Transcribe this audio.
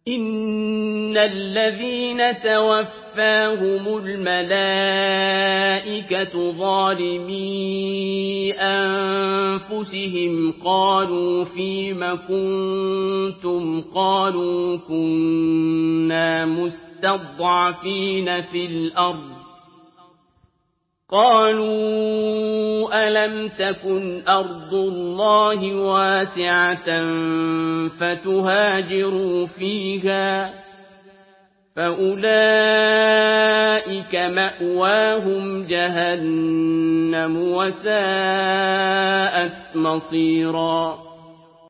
إِنَّ الَّذِينَ تَوَفَّاهُمُ الْمَلَائِكَةُ ظَالِمِي أَنفُسِهِمْ قَالُوا فِيمَ كُنتُمْ ۖ قَالُوا كُنَّا مُسْتَضْعَفِينَ فِي الْأَرْضِ ۚ قَالُوا أَلَمْ تَكُنْ أَرْضُ اللَّهِ وَاسِعَةً فَتُهَاجِرُوا فِيهَا ۚ فَأُولَٰئِكَ مَأْوَاهُمْ جَهَنَّمُ ۖ وَسَاءَتْ مَصِيرًا